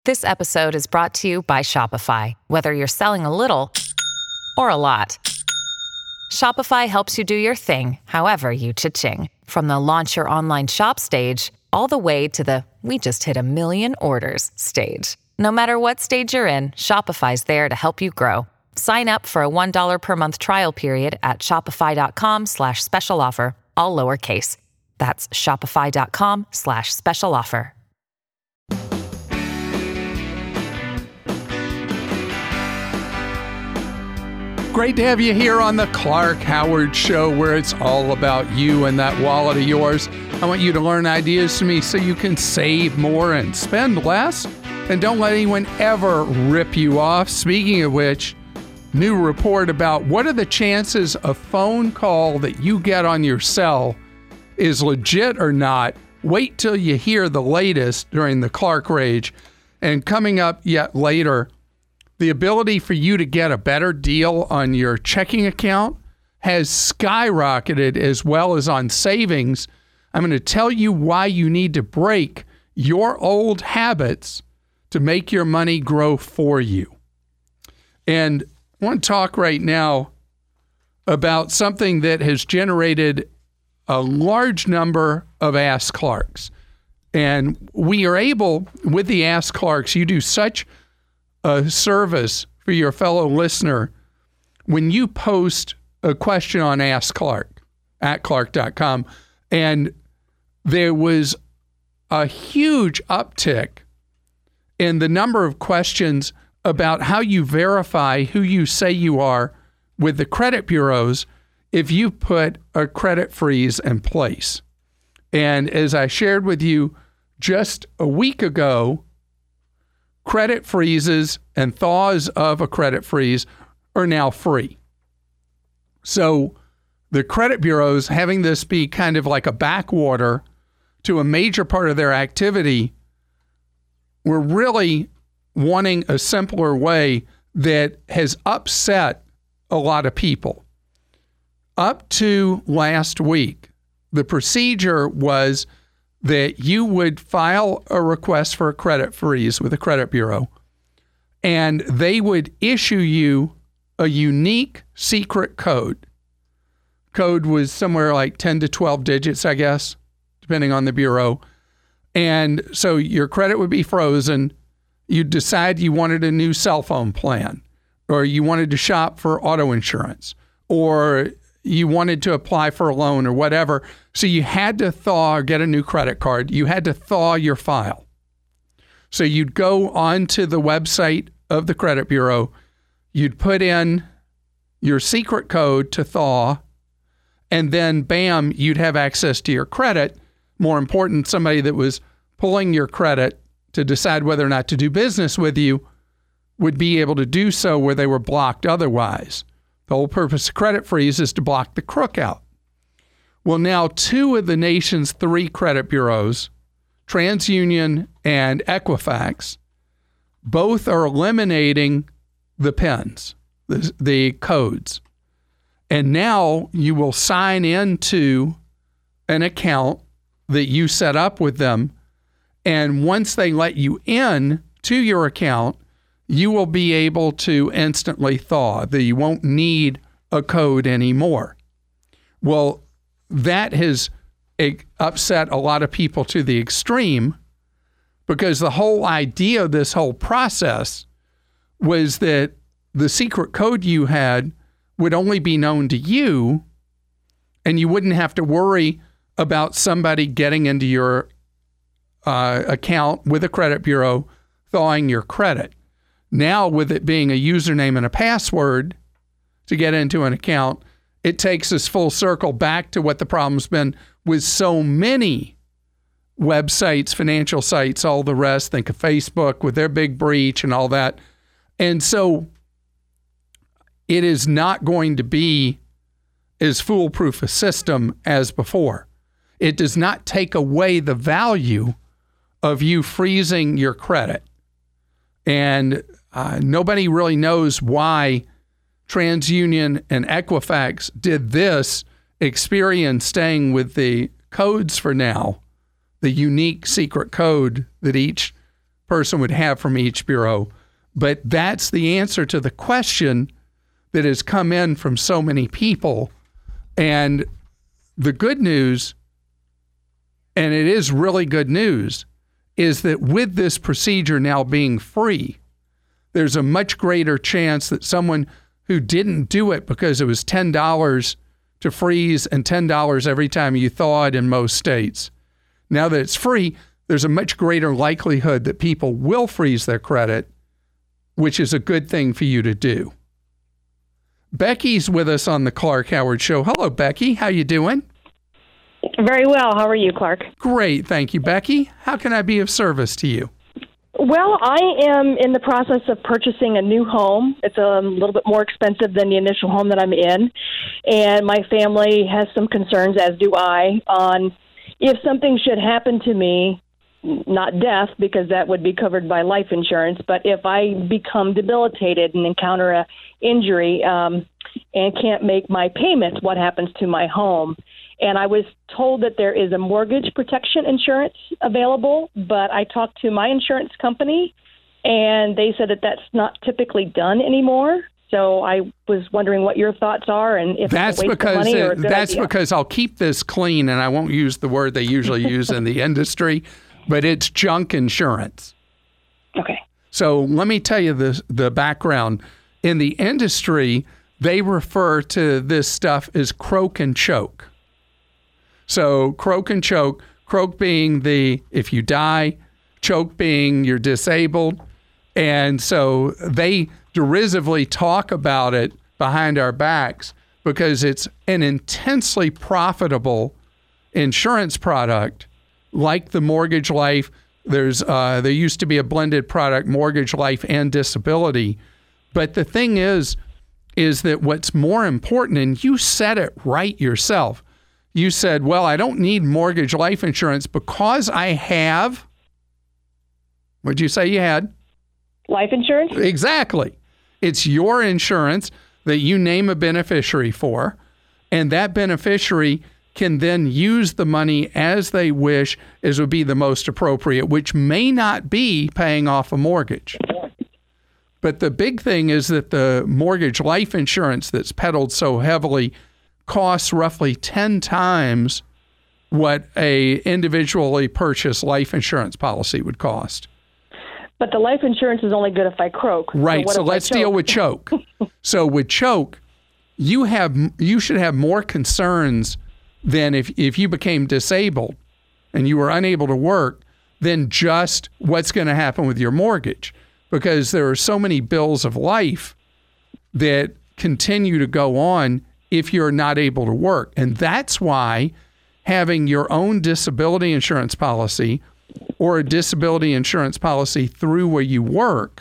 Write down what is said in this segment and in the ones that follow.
This episode is brought to you by Shopify. Whether you're selling a little or a lot, Shopify helps you do your thing, however you cha-ching. From the launch your online shop stage, all the way to the we just hit 1 million orders stage. No matter what stage you're in, Shopify's there to help you grow. Sign up for a $1 per month trial period at shopify.com/special offer, all lowercase. That's shopify.com/special offer. Great to have you here on the Clark Howard Show, where it's all about you and that wallet of yours. I want you to learn ideas from me so you can save more and spend less. And don't let anyone ever rip you off. Speaking of which, new report about what are the chances a phone call that you get on your cell is legit or not. Wait till you hear the latest during the Clark Rage. And coming up yet later, the ability for you to get a better deal on your checking account has skyrocketed, as well as on savings. I'm going to tell you why you need to break your old habits to make your money grow for you. And I want to talk right now about something that has generated a large number of Ask Clarks. And we are able, with the Ask Clarks, you do such a service for your fellow listener when you post a question on Ask Clark at clark.com. And there was a huge uptick in the number of questions about how you verify who you say you are with the credit bureaus if you put a credit freeze in place. And as I shared with you just a week ago, credit freezes and thaws of a credit freeze are now free. So the credit bureaus, having this be kind of like a backwater to a major part of their activity, were really wanting a simpler way that has upset a lot of people. Up to last week, the procedure was that you would file a request for a credit freeze with a credit bureau, and they would issue you a unique secret code. Code was somewhere like 10 to 12 digits, I guess, depending on the bureau. And so your credit would be frozen. You'd decide you wanted a new cell phone plan, or you wanted to shop for auto insurance, or you wanted to apply for a loan or whatever. So you had to thaw or get a new credit card. You had to thaw your file. So you'd go onto the website of the credit bureau. You'd put in your secret code to thaw, and then bam, you'd have access to your credit. More important, somebody that was pulling your credit to decide whether or not to do business with you would be able to do so where they were blocked otherwise. The whole purpose of credit freeze is to block the crook out. Well, now 2 of the nation's 3 credit bureaus, TransUnion and Equifax, both are eliminating the PINs, the codes. And now you will sign into an account that you set up with them. And once they let you in to your account, you will be able to instantly thaw. That you won't need a code anymore. Well, that has upset a lot of people to the extreme, because the whole idea of this whole process was that the secret code you had would only be known to you, and you wouldn't have to worry about somebody getting into your account with a credit bureau, thawing your credit. Now, with it being a username and a password to get into an account, it takes us full circle back to what the problem's been with so many websites, financial sites, all the rest. Think of Facebook with their big breach and all that. And so it is not going to be as foolproof a system as before. It does not take away the value of you freezing your credit. And nobody really knows why TransUnion and Equifax did this. Experian staying with the codes for now, the unique secret code that each person would have from each bureau. But that's the answer to the question that has come in from so many people. And the good news, and it is really good news, is that with this procedure now being free, there's a much greater chance that someone who didn't do it because it was $10 to freeze and $10 every time you thaw it in most states. Now that it's free, there's a much greater likelihood that people will freeze their credit, which is a good thing for you to do. Becky's with us on the Clark Howard Show. Hello, Becky. How you doing? Very well. How are you, Clark? Great. Thank you, Becky. How can I be of service to you? Well, I am in the process of purchasing a new home. It's a little bit more expensive than the initial home that I'm in. And my family has some concerns, as do I, on if something should happen to me, not death, because that would be covered by life insurance, but if I become debilitated and encounter an injury and can't make my payments, what happens to my home? And I was told that there is a mortgage protection insurance available, but I talked to my insurance company, and they said that that's not typically done anymore. So I was wondering what your thoughts are, and if that's it's a waste of money or a good idea. Because I'll keep this clean, and I won't use the word they usually use in the industry, but it's junk insurance. Okay. So let me tell you the background. In the industry, they refer to this stuff as croak and choke. So croak and choke, croak being if you die, choke being you're disabled. And so they derisively talk about it behind our backs because it's an intensely profitable insurance product like the mortgage life. There used to be a blended product, mortgage life and disability. But the thing is that what's more important, and you said it right yourself, you said, well, I don't need mortgage life insurance because I have, what'd you say you had? Life insurance? Exactly. It's your insurance that you name a beneficiary for, and that beneficiary can then use the money as they wish, as would be the most appropriate, which may not be paying off a mortgage. But the big thing is that the mortgage life insurance that's peddled so heavily costs roughly 10 times what a individually purchased life insurance policy would cost. But the life insurance is only good if I croak. Right. So let's deal with choke. So with choke, you should have more concerns than if you became disabled and you were unable to work than just what's going to happen with your mortgage, because there are so many bills of life that continue to go on if you're not able to work. And that's why having your own disability insurance policy or a disability insurance policy through where you work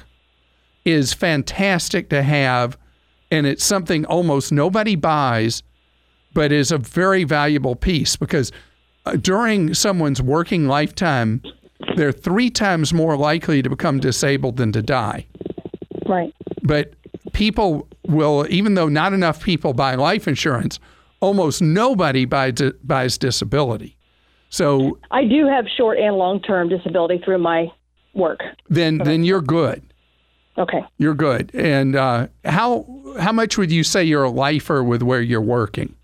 is fantastic to have. And it's something almost nobody buys, but is a very valuable piece, because during someone's working lifetime, they're 3 times more likely to become disabled than to die. Right. But people will, even though not enough people buy life insurance, almost nobody buys disability. So I do have short and long-term disability through my work. Then you're good. Okay. You're good. And how much would you say you're a lifer with where you're working?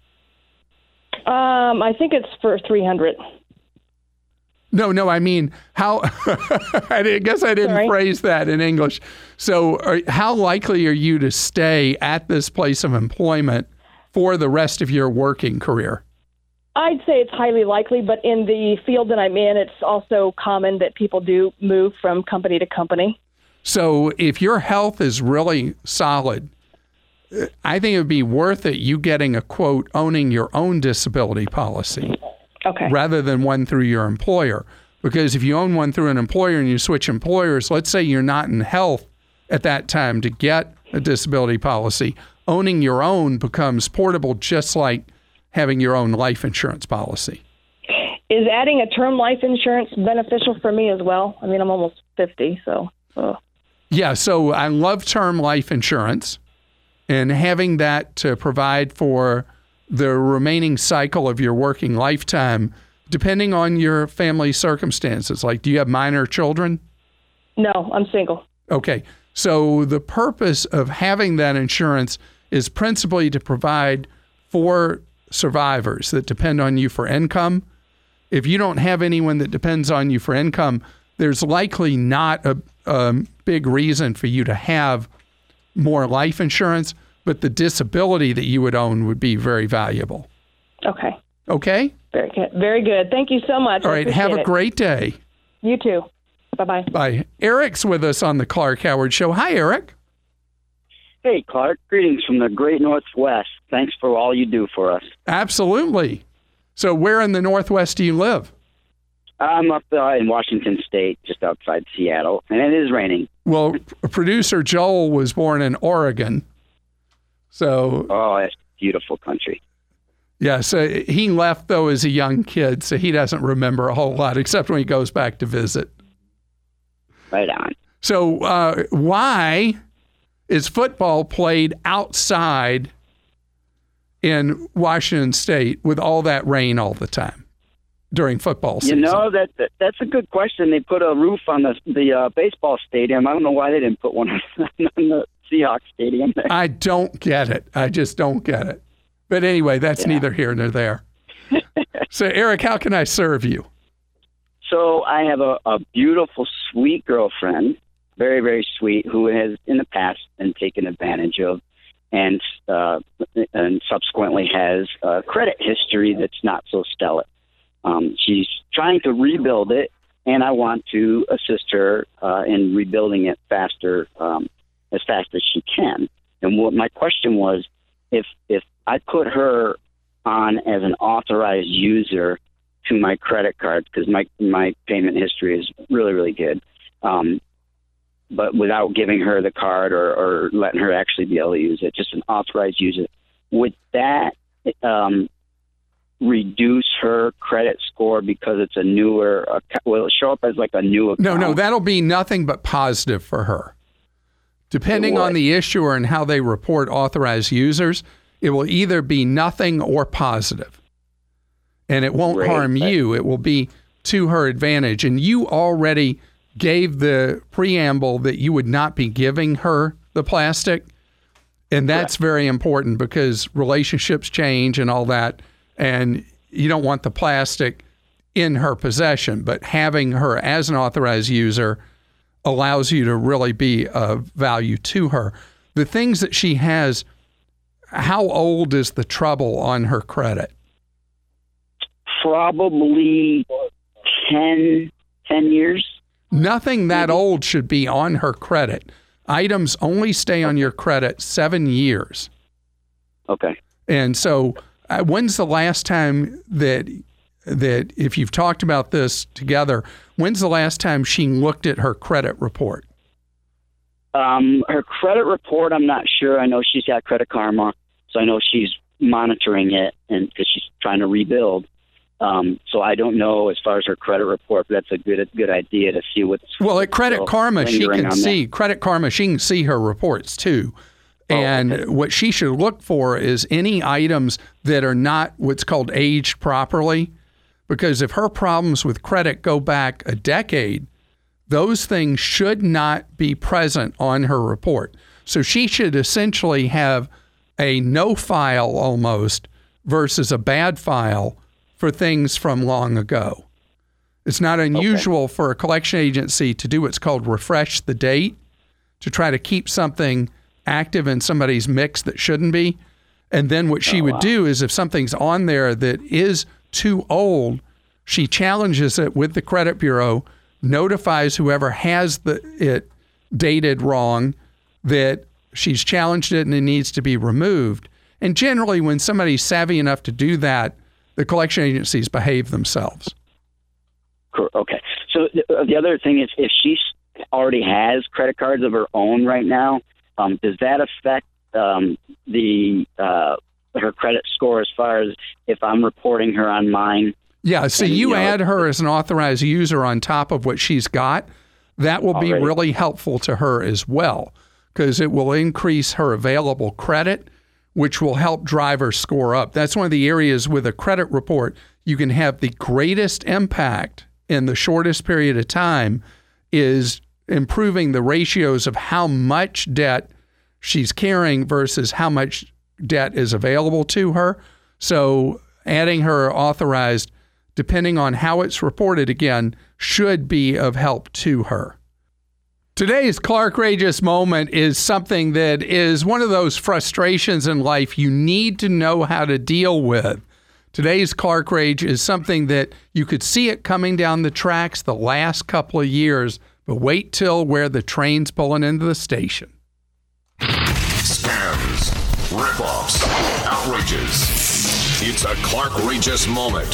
I think it's for 300. No, I mean, how, I guess I didn't phrase that in English. So how likely are you to stay at this place of employment for the rest of your working career? I'd say it's highly likely, but in the field that I'm in, it's also common that people do move from company to company. So if your health is really solid, I think it would be worth it you getting a quote owning your own disability policy. Okay. Rather than one through your employer. Because if you own one through an employer and you switch employers, let's say you're not in health at that time to get a disability policy, owning your own becomes portable, just like having your own life insurance policy. Is adding a term life insurance beneficial for me as well? I mean, I'm almost 50, so. Yeah, so I love term life insurance, and having that to provide for the remaining cycle of your working lifetime, depending on your family circumstances. Like, do you have minor children? No, I'm single. Okay. So the purpose of having that insurance is principally to provide for survivors that depend on you for income. If you don't have anyone that depends on you for income, there's likely not a big reason for you to have more life insurance, but the disability that you would own would be very valuable. Okay. Okay? Very good. Very good. Thank you so much. All right. Have a great day. You too. Bye-bye. Bye. Eric's with us on the Clark Howard Show. Hi, Eric. Hey, Clark. Greetings from the great Northwest. Thanks for all you do for us. Absolutely. So where in the Northwest do you live? I'm up in Washington State, just outside Seattle, and it is raining. Well, producer Joel was born in Oregon. So, oh, it's a beautiful country. Yeah, so he left, though, as a young kid, so he doesn't remember a whole lot, except when he goes back to visit. Right on. So why is football played outside in Washington State with all that rain all the time during football season? You know, that's a good question. They put a roof on the baseball stadium. I don't know why they didn't put one on the Seahawks stadium. I don't get it. I just don't get it. But anyway, that's neither here nor there. So, Eric, how can I serve you? So I have a beautiful, sweet girlfriend, very, very sweet, who has in the past been taken advantage of and subsequently has a credit history that's not so stellar. She's trying to rebuild it, and I want to assist her in rebuilding it faster, as fast as she can. And what my question was, if I put her on as an authorized user to my credit card, because my payment history is really, really good, but without giving her the card or letting her actually be able to use it, just an authorized user, would that reduce her credit score because it's a newer, will it show up as like a new account? No, that'll be nothing but positive for her. Depending on the issuer and how they report authorized users, it will either be nothing or positive. And it won't harm you. It will be to her advantage. And you already gave the preamble that you would not be giving her the plastic. And that's very important because relationships change and all that. And you don't want the plastic in her possession. But having her as an authorized user allows you to really be of value to her. The things that she has, how old is the trouble on her credit? Probably 10 years. Nothing that old should be on her credit. Items only stay on your credit 7 years. Okay. And so when's the last time that if you've talked about this together, when's the last time she looked at her credit report? Her credit report, I'm not sure. I know she's got Credit Karma, so I know she's monitoring it and because she's trying to rebuild. So I don't know as far as her credit report, but that's a good idea to see what's. Well, at Credit Karma, she can see Credit Karma. She can see her reports too, and what she should look for is any items that are not what's called aged properly, because if her problems with credit go back a decade, those things should not be present on her report. So she should essentially have a no file almost versus a bad file for things from long ago. It's not unusual for a collection agency to do what's called refresh the date to try to keep something active in somebody's mix that shouldn't be. And then what she would do is if something's on there that is too old, she challenges it with the credit bureau, notifies whoever has it dated wrong that she's challenged it and it needs to be removed. And generally, when somebody's savvy enough to do that, the collection agencies behave themselves. Okay. So the other thing is if she already has credit cards of her own right now, does that affect her credit score as far as if I'm reporting her on mine? Yeah, so you add her as an authorized user on top of what she's got. That will be really helpful to her as well because it will increase her available credit, which will help drive her score up. That's one of the areas with a credit report you can have the greatest impact in the shortest period of time is improving the ratios of how much debt she's carrying versus how much debt is available to her. So adding her authorized, depending on how it's reported again, should be of help to her. Today's Clarkrageous moment is something that is one of those frustrations in life you need to know how to deal with. Today's Clarkrage is something that you could see it coming down the tracks the last couple of years, but wait till where the train's pulling into the station. Scams, rip-offs, outrages. It's a Clarkrageous moment.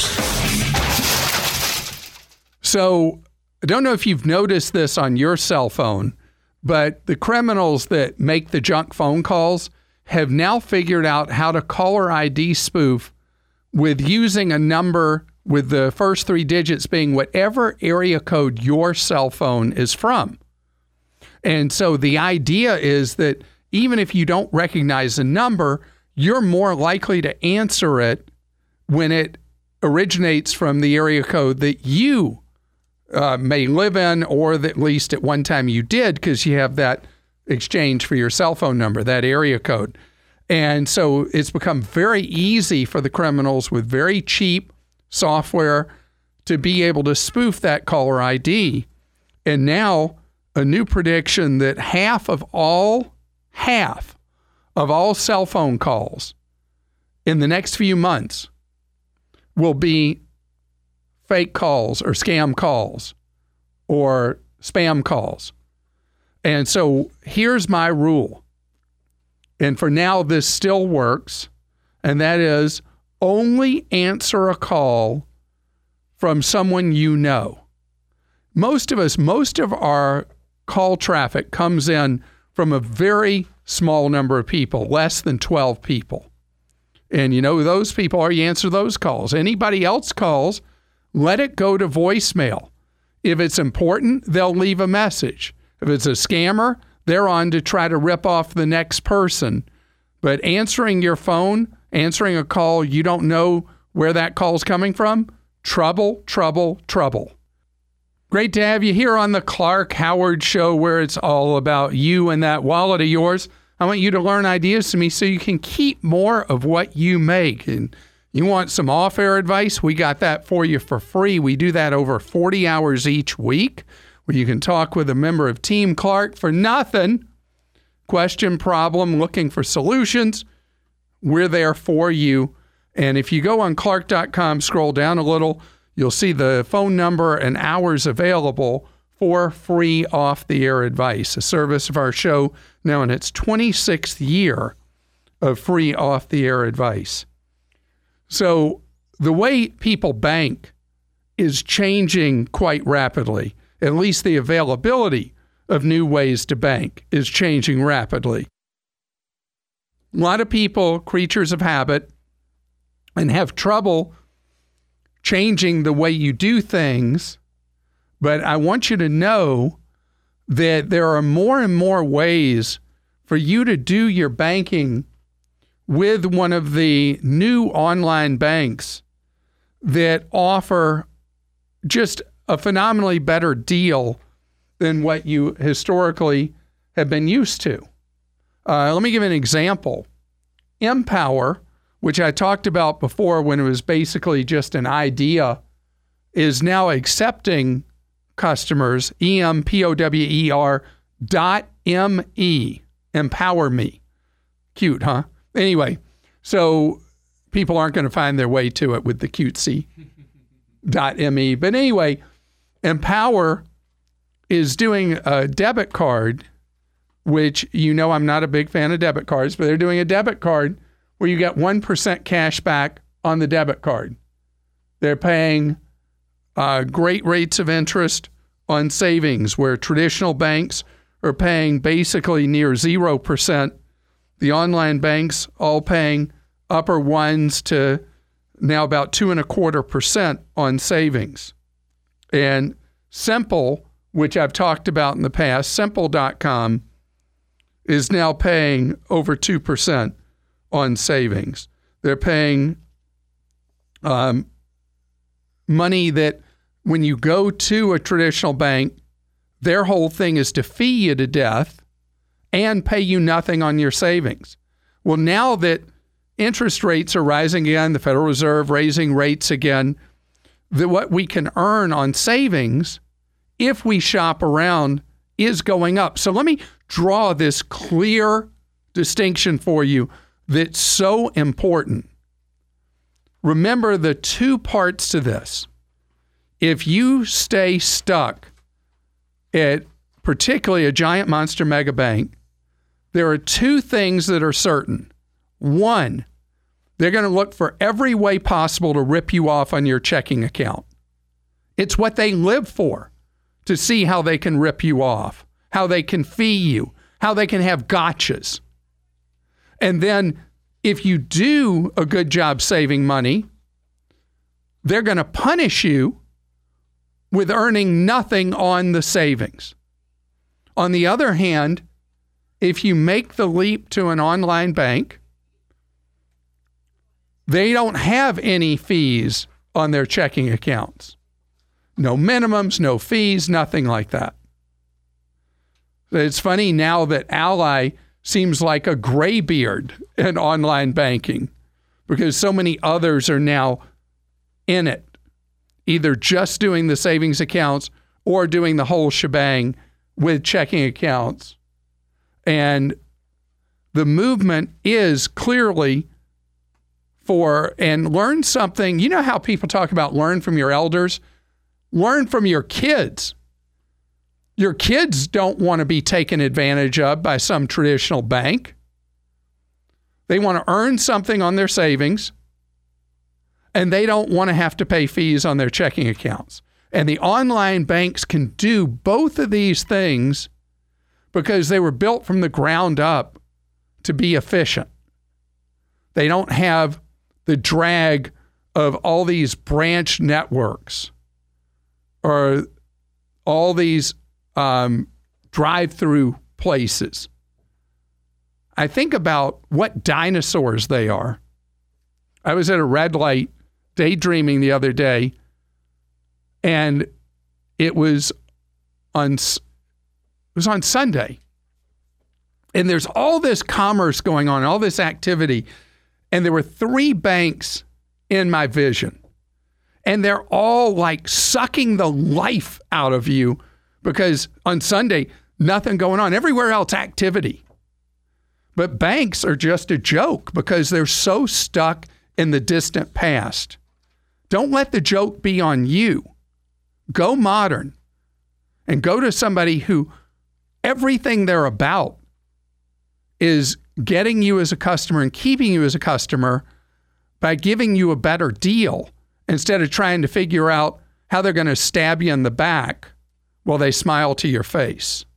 So, I don't know if you've noticed this on your cell phone, but the criminals that make the junk phone calls have now figured out how to caller ID spoof with using a number with the first 3 digits being whatever area code your cell phone is from. And so the idea is that even if you don't recognize the number, you're more likely to answer it when it originates from the area code that you may live in, or that at least at one time you did, because you have that exchange for your cell phone number, that area code. And so it's become very easy for the criminals with very cheap software to be able to spoof that caller ID. And now a new prediction that half of all cell phone calls in the next few months will be fake calls or scam calls or spam calls. And so here's my rule. And for now, this still works. And that is only answer a call from someone you know. Most of our call traffic comes in from a very small number of people, less than 12 people. And you know who those people are, you answer those calls. Anybody else calls, let it go to voicemail. If it's important, they'll leave a message. If it's a scammer, they're on to try to rip off the next person. But answering your phone, answering a call, you don't know where that call's coming from, trouble, trouble, trouble. Great to have you here on the Clark Howard Show, where it's all about you and that wallet of yours. I want you to learn ideas from me so you can keep more of what you make. And you want some off-air advice? We got that for you for free. We do that over 40 hours each week, where you can talk with a member of Team Clark for nothing. Question, problem, looking for solutions. We're there for you. And if you go on Clark.com, scroll down a little, you'll see the phone number and hours available for free off-the-air advice, a service of our show now in its 26th year of free off-the-air advice. So the way people bank is changing quite rapidly. At least the availability of new ways to bank is changing rapidly. A lot of people, creatures of habit, and have trouble changing the way you do things. But I want you to know that there are more and more ways for you to do your banking with one of the new online banks that offer just a phenomenally better deal than what you historically have been used to. Let me give an example. Empower, which I talked about before when it was basically just an idea, is now accepting customers, EMPOWER.ME, Empower Me. Cute, huh? Anyway, so people aren't going to find their way to it with the cutesy .me. But anyway, Empower is doing a debit card, which, you know, I'm not a big fan of debit cards, but they're doing a debit card where you get 1% cash back on the debit card. They're paying great rates of interest on savings, where traditional banks are paying basically near 0%. The online banks all paying upper ones to now about 2.25% on savings. And Simple, which I've talked about in the past, Simple.com, is now paying over 2% on savings. They're paying money that when you go to a traditional bank, their whole thing is to fee you to death and pay you nothing on your savings. Well, now that interest rates are rising again, the Federal Reserve raising rates again, what we can earn on savings if we shop around is going up. So let me draw this clear distinction for you that's so important. Remember the two parts to this. If you stay stuck at particularly a giant monster mega bank, there are two things that are certain. One, they're going to look for every way possible to rip you off on your checking account. It's what they live for, to see how they can rip you off, how they can fee you, how they can have gotchas. And then if you do a good job saving money, they're going to punish you with earning nothing on the savings. On the other hand, if you make the leap to an online bank, they don't have any fees on their checking accounts. No minimums, no fees, nothing like that. It's funny now that Ally seems like a graybeard in online banking because so many others are now in it, either just doing the savings accounts or doing the whole shebang with checking accounts. And the movement is clearly and learn something. You know how people talk about learn from your elders? Learn from your kids. Your kids don't want to be taken advantage of by some traditional bank. They want to earn something on their savings, and they don't want to have to pay fees on their checking accounts. And the online banks can do both of these things because they were built from the ground up to be efficient. They don't have the drag of all these branch networks or all these drive-through places. I think about what dinosaurs they are. I was at a red light daydreaming the other day, and it was on Sunday. And there's all this commerce going on, all this activity. And there were 3 banks in my vision. And they're all like sucking the life out of you because on Sunday, nothing going on. Everywhere else, activity. But banks are just a joke because they're so stuck in the distant past. Don't let the joke be on you. Go modern and go to somebody who everything they're about is getting you as a customer and keeping you as a customer by giving you a better deal instead of trying to figure out how they're going to stab you in the back while they smile to your face.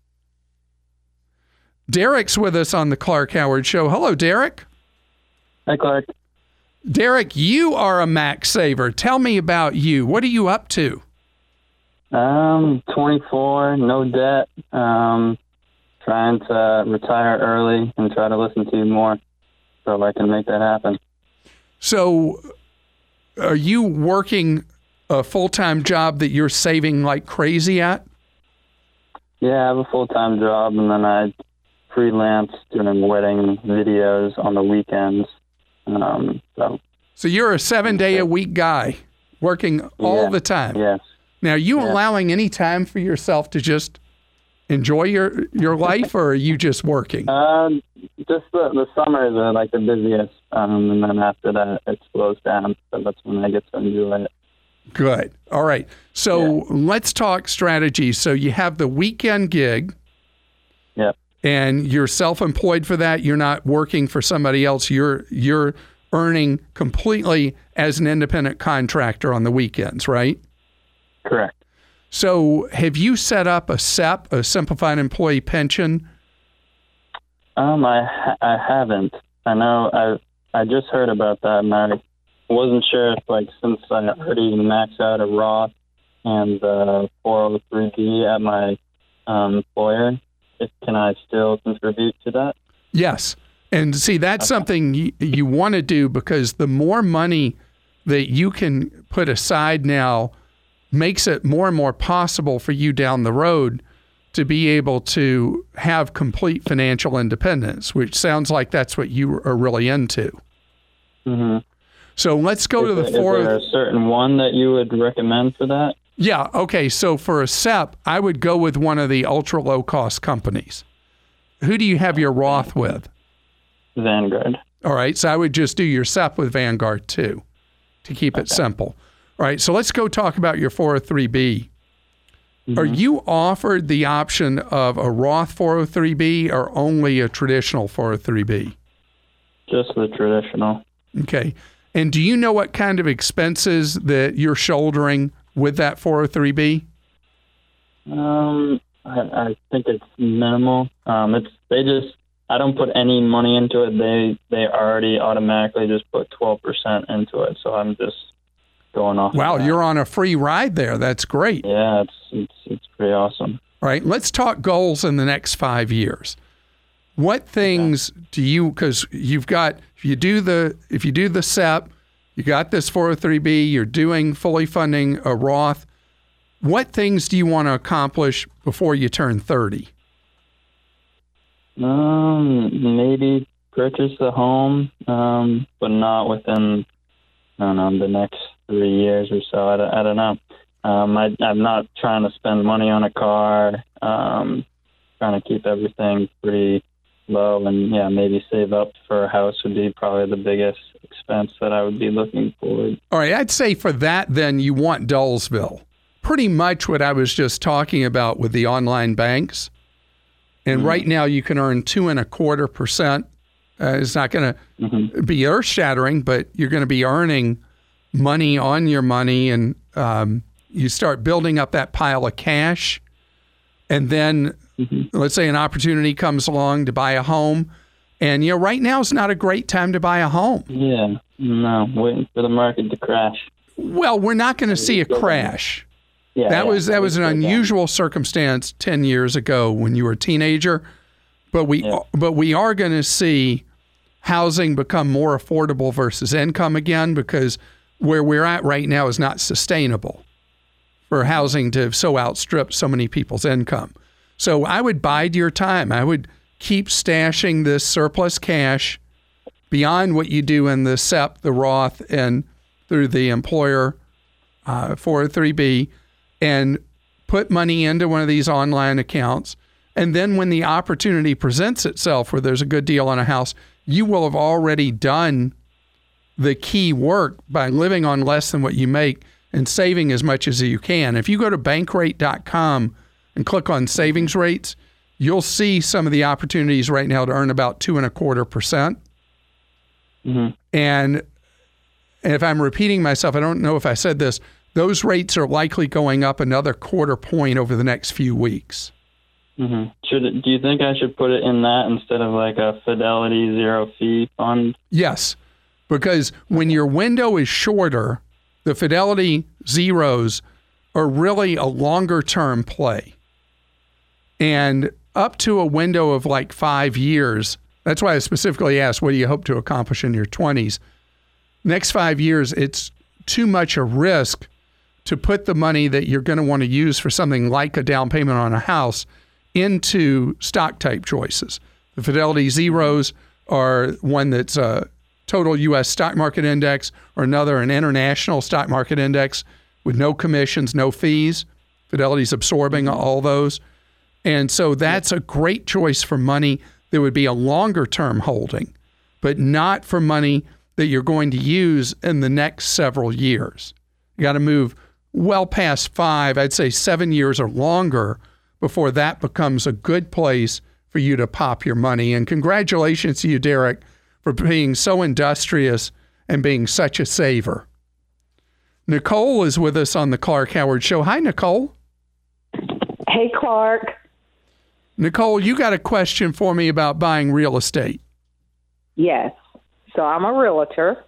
Derek's with us on the Clark Howard Show. Hello, Derek. Hi, Clark. Derek, you are a max saver. Tell me about you. What are you up to? 24, no debt. Trying to retire early and try to listen to you more so I can make that happen. So are you working a full-time job that you're saving like crazy at? Yeah, I have a full-time job, and then I freelance doing wedding videos on the weekends. So you're a 7-day-a-week guy working all the time. Yes. Now, are you allowing any time for yourself to just enjoy your life, or are you just working? Just the summers are like the busiest, and then after that it slows down. So that's when I get to enjoy it. Good. All right. So let's talk strategy. So you have the weekend gig. Yep. And you're self-employed for that. You're not working for somebody else. You're earning completely as an independent contractor on the weekends, right? Correct. So have you set up a SEP, a Simplified Employee Pension? I haven't. I know I just heard about that, and I wasn't sure if, like, since I already maxed out a Roth and 403B at my employer, can I still contribute to that? Yes. And see, that's something you want to do, because the more money that you can put aside now makes it more and more possible for you down the road to be able to have complete financial independence, which sounds like that's what you are really into. Mm-hmm. So let's go to the Is there a certain one that you would recommend for that? Yeah, okay. So for a SEP, I would go with one of the ultra low cost companies. Who do you have your Roth with? Vanguard. All right, so I would just do your SEP with Vanguard too, to keep it simple. All right, so let's go talk about your 403B. Are you offered the option of a Roth 403B or only a traditional 403B? Just the traditional. Okay. And do you know what kind of expenses that you're shouldering with that 403B? I think it's minimal. I don't put any money into it. They already automatically just put 12% into it. So I'm just going off. Wow, of that. you're on a free ride there. That's great. Yeah, it's pretty awesome. All right, let's talk goals in the next 5 years. What things do you, because you've got, if you do the SEP, you got this 403B, you're doing fully funding a Roth, what things do you want to accomplish before you turn 30? Maybe purchase a home, but not within, the next 3 years or so. I don't know. I'm not trying to spend money on a car, trying to keep everything pretty low, and maybe save up for a house would be probably the biggest expense that I would be looking forward. All right, I'd say for that, then you want Dullsville. Pretty much what I was just talking about with the online banks. And right now you can earn 2.25%. It's not going to be earth-shattering, but you're going to be earning money on your money, and you start building up that pile of cash. And then let's say an opportunity comes along to buy a home, and right now is not a great time to buy a home. Yeah, no, waiting for the market to crash. Well, we're not going to see a crash. That was an unusual circumstance 10 years ago when you were a teenager, but we are going to see housing become more affordable versus income again, because where we're at right now is not sustainable for housing to so outstrip so many people's income. So I would bide your time. I would keep stashing this surplus cash beyond what you do in the SEP, the Roth, and through the employer 403B, and put money into one of these online accounts. And then when the opportunity presents itself where there's a good deal on a house, you will have already done the key work by living on less than what you make and saving as much as you can. If you go to bankrate.com and click on savings rates, you'll see some of the opportunities right now to earn about 2.25%. And if I'm repeating myself, I don't know if I said this, those rates are likely going up another 0.25 point over the next few weeks. Do you think I should put it in that instead of like a Fidelity zero fee fund? Yes, because when your window is shorter, the Fidelity zeros are really a longer term play. And up to a window of like 5 years, that's why I specifically asked, what do you hope to accomplish in your 20s? Next 5 years, it's too much a risk to put the money that you're going to want to use for something like a down payment on a house into stock type choices. The Fidelity zeros are one that's a total U.S. stock market index, or another an international stock market index with no commissions, no fees. Fidelity's absorbing all those. And so that's a great choice for money that would be a longer term holding, but not for money that you're going to use in the next several years. You got to move well past 5, I'd say 7 years or longer before that becomes a good place for you to pop your money. And congratulations to you, Derek, for being so industrious and being such a saver. Nicole is with us on the Clark Howard Show. Hi, Nicole. Hey, Clark. Nicole, you got a question for me about buying real estate. Yes. So I'm a realtor,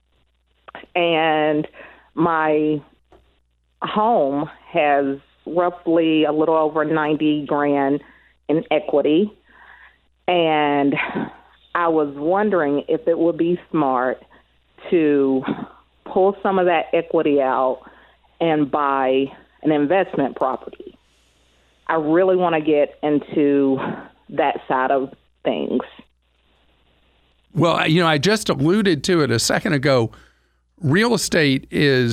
and my home has roughly a little over $90,000 in equity. And I was wondering if it would be smart to pull some of that equity out and buy an investment property. I really want to get into that side of things. Well, I just alluded to it a second ago. Real estate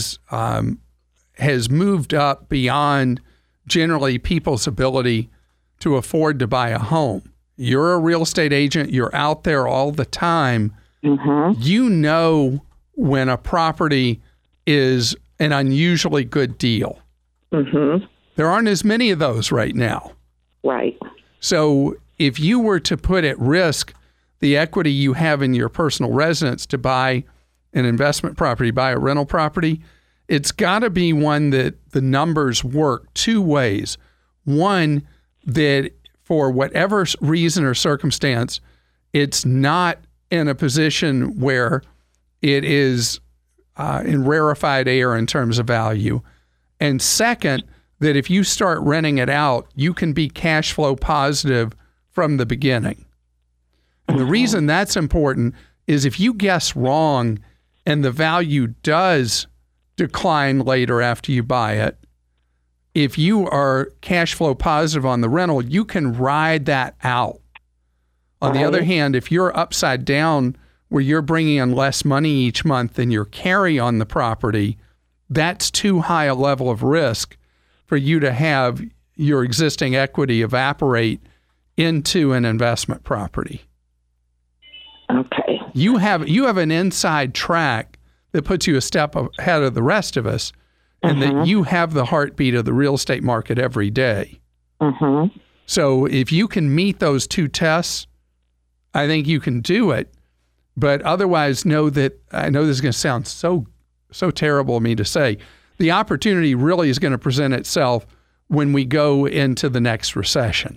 has moved up beyond generally people's ability to afford to buy a home. You're a real estate agent. You're out there all the time. Mm-hmm. You know when a property is an unusually good deal. Mm-hmm. There aren't as many of those right now. Right. So if you were to put at risk the equity you have in your personal residence to buy an investment property, buy a rental property, it's got to be one that the numbers work two ways. One, that for whatever reason or circumstance, it's not in a position where it is in rarefied air in terms of value. And second, that if you start renting it out, you can be cash flow positive from the beginning. And the reason that's important is if you guess wrong and the value does decline later after you buy it, if you are cash flow positive on the rental, you can ride that out. On the other hand, if you're upside down where you're bringing in less money each month than your carry on the property, that's too high a level of risk for you to have your existing equity evaporate into an investment property. Okay. You have an inside track that puts you a step ahead of the rest of us, and that you have the heartbeat of the real estate market every day. Mm-hmm. So if you can meet those two tests, I think you can do it. But otherwise, know that, I know this is going to sound so terrible of me to say, the opportunity really is going to present itself when we go into the next recession.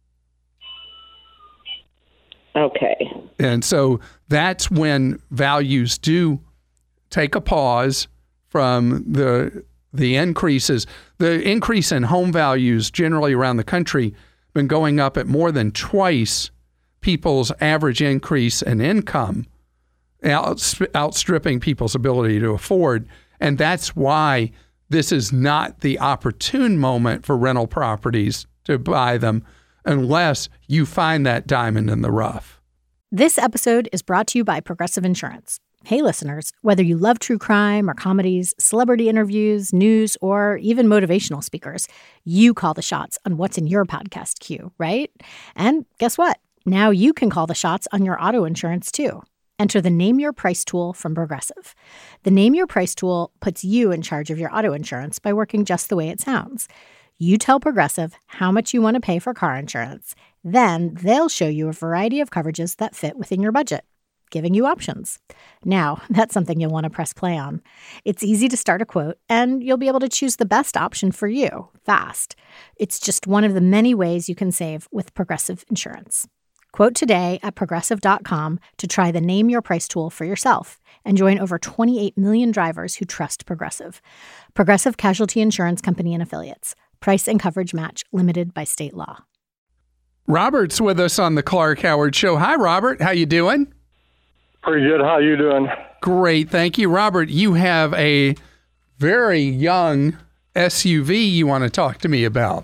Okay. And so that's when values do take a pause from the increases. The increase in home values generally around the country have been going up at more than twice people's average increase in income, outstripping people's ability to afford. And that's why this is not the opportune moment for rental properties to buy them unless you find that diamond in the rough. This episode is brought to you by Progressive Insurance. Hey, listeners, whether you love true crime or comedies, celebrity interviews, news, or even motivational speakers, you call the shots on what's in your podcast queue, right? And guess what? Now you can call the shots on your auto insurance, too. Enter the Name Your Price tool from Progressive. The Name Your Price tool puts you in charge of your auto insurance by working just the way it sounds. You tell Progressive how much you want to pay for car insurance. Then they'll show you a variety of coverages that fit within your budget, giving you options. Now, that's something you'll want to press play on. It's easy to start a quote, and you'll be able to choose the best option for you fast. It's just one of the many ways you can save with Progressive Insurance. Quote today at Progressive.com to try the Name Your Price tool for yourself and join over 28 million drivers who trust Progressive. Progressive Casualty Insurance Company and Affiliates. Price and coverage match limited by state law. Robert's with us on the Clark Howard Show. Hi, Robert. How you doing? Pretty good. How you doing? Great. Thank you, Robert. You have a very young SUV you want to talk to me about.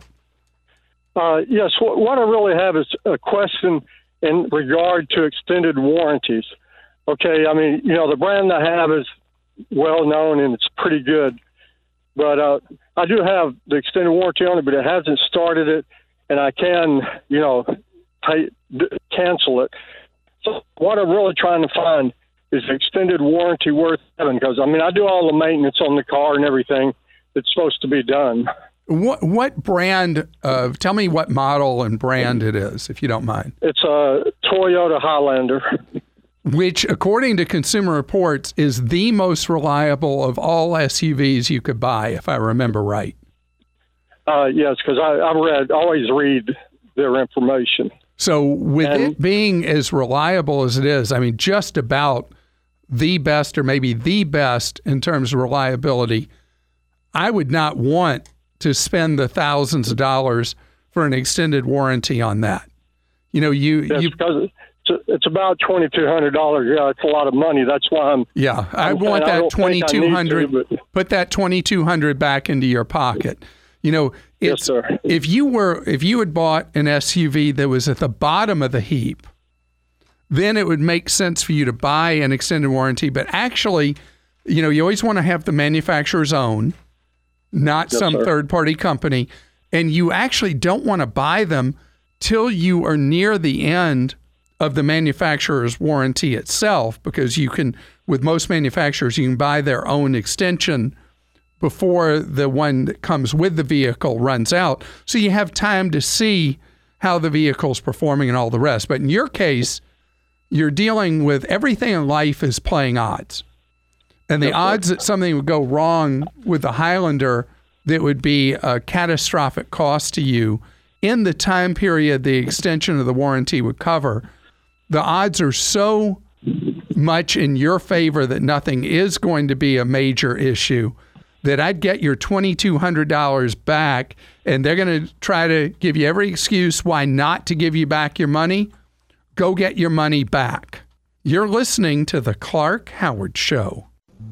Yes. What I really have is a question in regard to extended warranties. Okay. I mean, the brand I have is well known and it's pretty good, but I do have the extended warranty on it, but it hasn't started it, and I can, cancel it. So what I'm really trying to find is extended warranty worth having, because, I do all the maintenance on the car and everything that's supposed to be done. What brand tell me what model and brand it is, if you don't mind. It's a Toyota Highlander. Which, according to Consumer Reports, is the most reliable of all SUVs you could buy, if I remember right. Yes, because I always read their information. So with it being as reliable as it is, just about the best or maybe the best in terms of reliability, I would not want to spend the thousands of dollars for an extended warranty on that. Because it's about $2,200. Yeah, it's a lot of money. That's why I want that $2,200. Put that $2,200 back into your pocket. Yes, sir. If you had bought an SUV that was at the bottom of the heap, then it would make sense for you to buy an extended warranty. But actually, you always want to have the manufacturer's own, not some third-party company. And you actually don't want to buy them till you are near the end of the manufacturer's warranty itself, because you can, with most manufacturers, you can buy their own extension before the one that comes with the vehicle runs out. So you have time to see how the vehicle's performing and all the rest. But in your case, you're dealing with everything in life is playing odds. And the odds that something would go wrong with the Highlander that would be a catastrophic cost to you in the time period the extension of the warranty would cover, the odds are so much in your favor that nothing is going to be a major issue that I'd get your $2,200 back, and they're going to try to give you every excuse why not to give you back your money. Go get your money back. You're listening to The Clark Howard Show.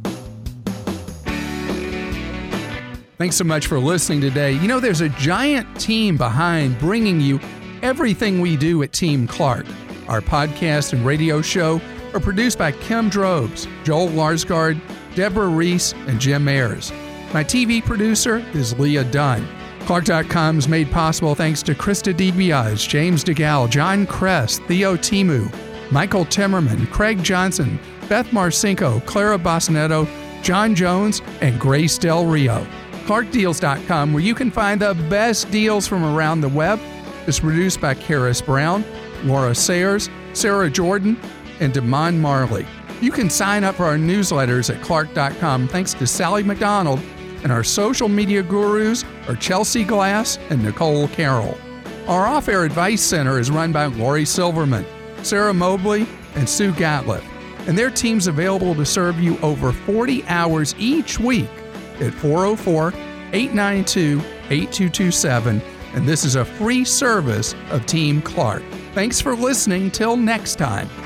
Thanks so much for listening today. There's a giant team behind bringing you everything we do at Team Clark. Our podcast and radio show are produced by Kim Drobes, Joel Larsgaard, Deborah Reese, and Jim Ayers. My TV producer is Leah Dunn. Clark.com is made possible thanks to Krista DiBiase, James DeGal, John Kress, Theo Timu, Michael Timmerman, Craig Johnson, Beth Marcinko, Clara Bosnetto, John Jones, and Grace Del Rio. ClarkDeals.com, where you can find the best deals from around the web, is produced by Karis Brown, Laura Sayers, Sarah Jordan, and Damon Marley. You can sign up for our newsletters at Clark.com thanks to Sally McDonald, and our social media gurus are Chelsea Glass and Nicole Carroll. Our off-air advice center is run by Lori Silverman, Sarah Mobley, and Sue Gatliff, and their team's available to serve you over 40 hours each week at 404-892-8227, and this is a free service of Team Clark. Thanks for listening. Till next time.